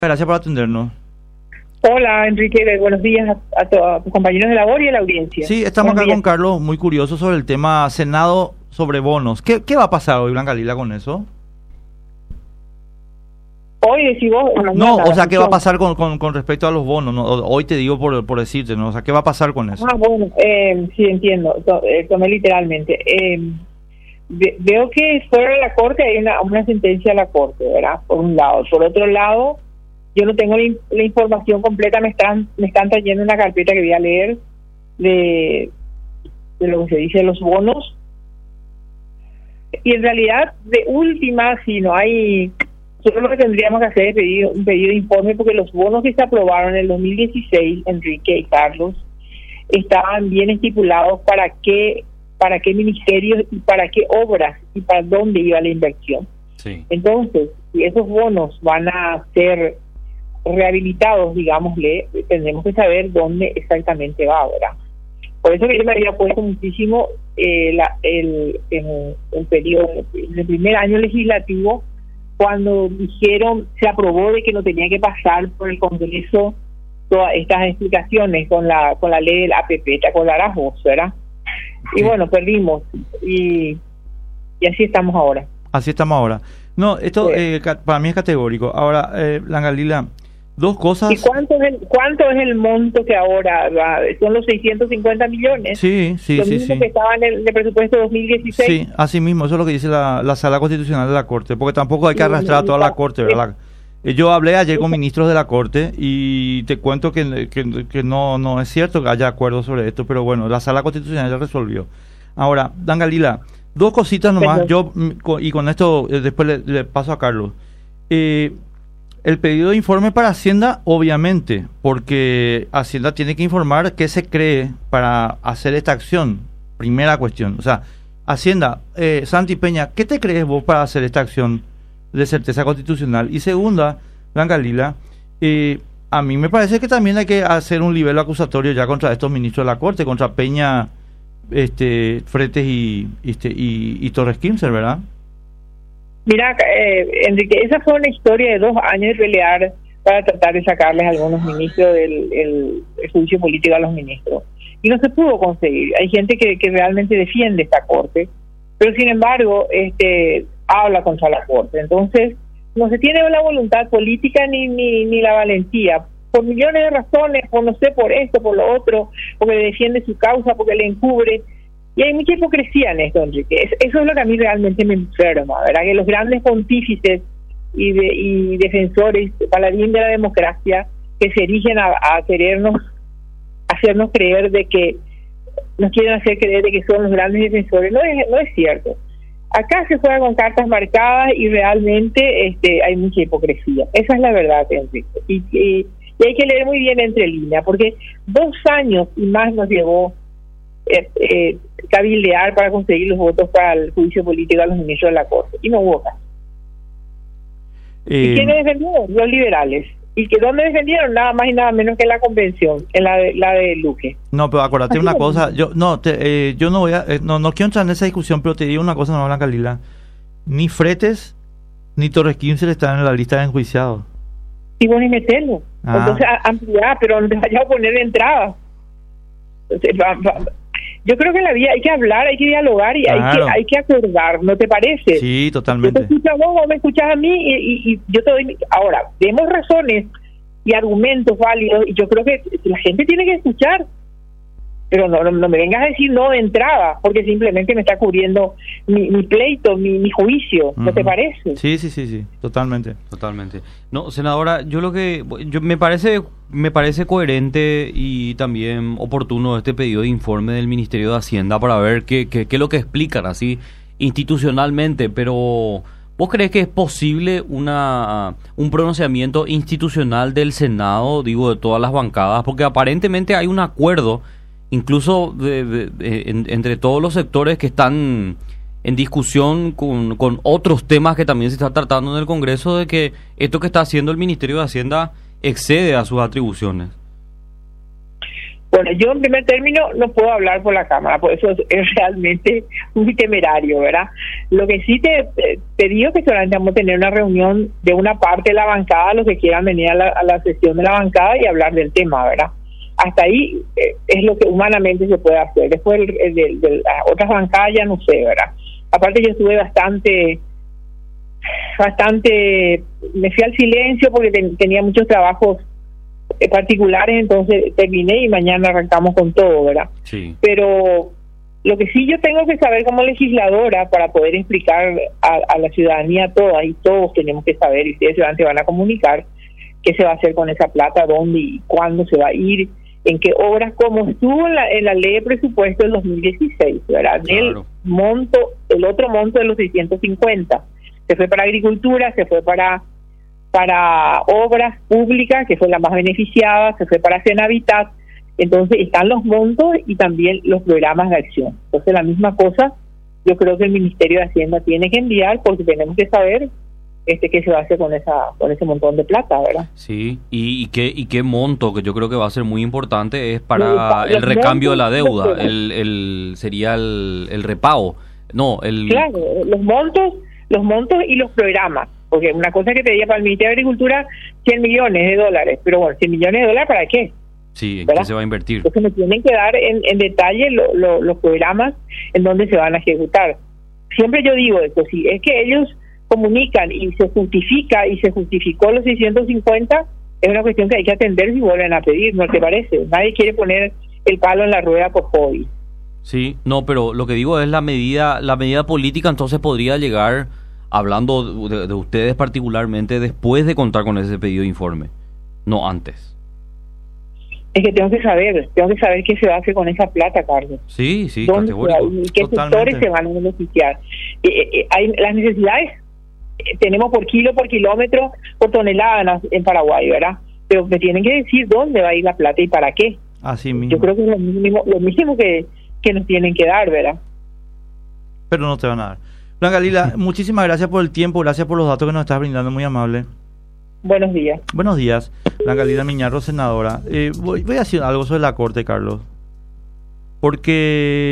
Gracias por atendernos. Hola, Enrique, buenos días a tus compañeros de labor y a la audiencia. Sí, estamos Buenos acá días. con Carlos, muy curioso sobre el tema Senado sobre bonos. ¿Qué va a pasar hoy, Blanca Lila, con eso? Hoy decís vos... No, o sea, ¿qué va a pasar con respecto a los bonos? No, hoy te digo por decirte, ¿no? O sea, ¿qué va a pasar con eso? Bueno, sí, entiendo, tomé literalmente. Veo que fuera de la Corte hay una sentencia de la Corte, ¿verdad? Por un lado. Por otro lado, yo no tengo la información completa, me están trayendo una carpeta que voy a leer de lo que se dice de los bonos. Y en realidad, de última, si no hay... Nosotros lo que tendríamos que hacer es un pedido de informe, porque los bonos que se aprobaron en el 2016, Enrique y Carlos, estaban bien estipulados para qué ministerios y para qué obras y para dónde iba la inversión. Sí. Entonces, si esos bonos van a ser rehabilitados, digámosle, tendremos que saber dónde exactamente va, ¿verdad? Por eso que yo me había puesto muchísimo el periodo, el primer año legislativo, cuando se aprobó de que no tenía que pasar por el Congreso todas estas explicaciones con la ley del APP, te acordarás vos, ¿verdad? Sí. Y bueno, perdimos y así estamos ahora. Así estamos ahora. No, esto Sí. para mí es categórico. Ahora, Blanca Lila, dos cosas... ¿Y cuánto es el monto que ahora va? Son los 650 millones? Sí. Lo mismo que estaba en el presupuesto 2016. Sí, así mismo, eso es lo que dice la Sala Constitucional de la Corte, porque tampoco hay que arrastrar a toda la Corte, ¿verdad? Yo hablé ayer con ministros de la Corte y te cuento que no es cierto que haya acuerdo sobre esto, pero bueno, la Sala Constitucional ya resolvió. Ahora, Blanca Lila, dos cositas nomás, y con esto después le paso a Carlos. El pedido de informe para Hacienda, obviamente, porque Hacienda tiene que informar qué se cree para hacer esta acción. Primera cuestión. O sea, Hacienda, Santi Peña, ¿qué te crees vos para hacer esta acción de certeza constitucional? Y segunda, Blanca Lila, a mí me parece que también hay que hacer un nivel acusatorio ya contra estos ministros de la Corte, contra Peña, Fretes y Torres Kimser, ¿verdad? Mira, Enrique, esa fue una historia de 2 años de pelear para tratar de sacarles a algunos ministros el juicio político a los ministros. Y no se pudo conseguir. Hay gente que realmente defiende esta Corte, pero sin embargo habla contra la Corte. Entonces, no se tiene la voluntad política ni la valentía, por millones de razones, por no sé, por esto, por lo otro, porque le defiende su causa, porque le encubre. Y hay mucha hipocresía en esto, Enrique. Eso es lo que a mí realmente me enferma, ¿verdad? Que los grandes pontífices y defensores, paladín de la democracia, que se erigen a hacernos creer de que, nos quieren hacer creer de que son los grandes defensores. No es cierto. Acá se juega con cartas marcadas y realmente hay mucha hipocresía. Esa es la verdad, Enrique. Y hay que leer muy bien entre líneas, porque 2 años y más nos llevó cabildear para conseguir los votos para el juicio político a los ministros de la Corte, y no hubo caso. ¿Y quiénes defendieron? Los liberales. ¿Y que dónde defendieron? Nada más y nada menos que en la convención, en la de Luque. No, pero acuérdate una cosa, yo no voy a, no quiero entrar en esa discusión, pero te digo una cosa, no, Blanca Lila, ni Fretes ni Torres Kimser están en la lista de enjuiciados. Y bueno, y meterlo. Entonces, ampliar, pero no te vayas a poner de entrada. Entonces, yo creo que en la vida hay que hablar, hay que dialogar y claro, hay que acordar, ¿no te parece? Sí, totalmente. Yo te escucho a vos me escuchas a mí y yo te doy... Ahora, demos razones y argumentos válidos y yo creo que la gente tiene que escuchar, pero no me vengas a decir no de entrada, porque simplemente me está cubriendo mi pleito, mi juicio, ¿no te parece? Sí, totalmente. No, senadora, me parece coherente y también oportuno este pedido de informe del Ministerio de Hacienda para ver qué es lo que explican así institucionalmente, pero ¿vos crees que es posible un pronunciamiento institucional del Senado, digo, de todas las bancadas? Porque aparentemente hay un acuerdo incluso entre todos los sectores que están en discusión con otros temas que también se está tratando en el Congreso, de que esto que está haciendo el Ministerio de Hacienda excede a sus atribuciones. Bueno, yo en primer término no puedo hablar por la Cámara, por eso es realmente muy temerario, ¿verdad? Lo que sí te digo que solamente vamos a tener una reunión de una parte de la bancada, los que quieran venir a la sesión de la bancada y hablar del tema, ¿verdad? Hasta ahí es lo que humanamente se puede hacer. Después de las otras bancadas ya no sé, ¿verdad? Aparte yo estuve bastante, me fui al silencio porque tenía muchos trabajos particulares, entonces terminé y mañana arrancamos con todo, ¿verdad? Sí. Pero lo que sí yo tengo que saber como legisladora para poder explicar a la ciudadanía toda, y todos tenemos que saber, y ustedes se van a comunicar qué se va a hacer con esa plata, dónde y cuándo se va a ir, en qué obras, como estuvo en la ley de presupuesto del 2016, ¿verdad? Claro. El otro monto de los 650 se fue para agricultura, se fue para obras públicas, que fue la más beneficiada, se fue para Senavitat. Entonces están los montos y también los programas de acción. Entonces la misma cosa yo creo que el Ministerio de Hacienda tiene que enviar, porque tenemos que saber qué se va a hacer con ese montón de plata, ¿verdad? Sí, y qué monto, que yo creo que va a ser muy importante, es para el recambio de la deuda, sería el repago. Claro, los montos y los programas, porque una cosa que pedía para el Ministerio de Agricultura, $100 millones, pero bueno, $100 millones ¿para qué? Sí, ¿en ¿verdad? qué se va a invertir? Entonces me tienen que dar en detalle los programas en donde se van a ejecutar. Siempre yo digo esto, si es que ellos comunican y se justificó los 650, es una cuestión que hay que atender si vuelven a pedir, ¿no te parece? Nadie quiere poner el palo en la rueda por hobby. Sí, no, pero lo que digo es la medida política, entonces podría llegar, hablando de ustedes particularmente, después de contar con ese pedido de informe, no antes. Es que tengo que saber qué se va a hacer con esa plata, Carlos. Sí, categórico. ¿Y qué sectores se van a beneficiar? Hay las necesidades, tenemos por kilo, por kilómetro, por tonelada en Paraguay, ¿verdad? Pero me tienen que decir dónde va a ir la plata y para qué. Así mismo. Yo creo que es lo mínimo que nos tienen que dar, ¿verdad? Pero no te van a dar. Blanca Lila, muchísimas gracias por el tiempo, gracias por los datos que nos estás brindando, muy amable. Buenos días. Buenos días, Blanca Lila Miñarro, senadora. Voy a decir algo sobre la Corte, Carlos. Porque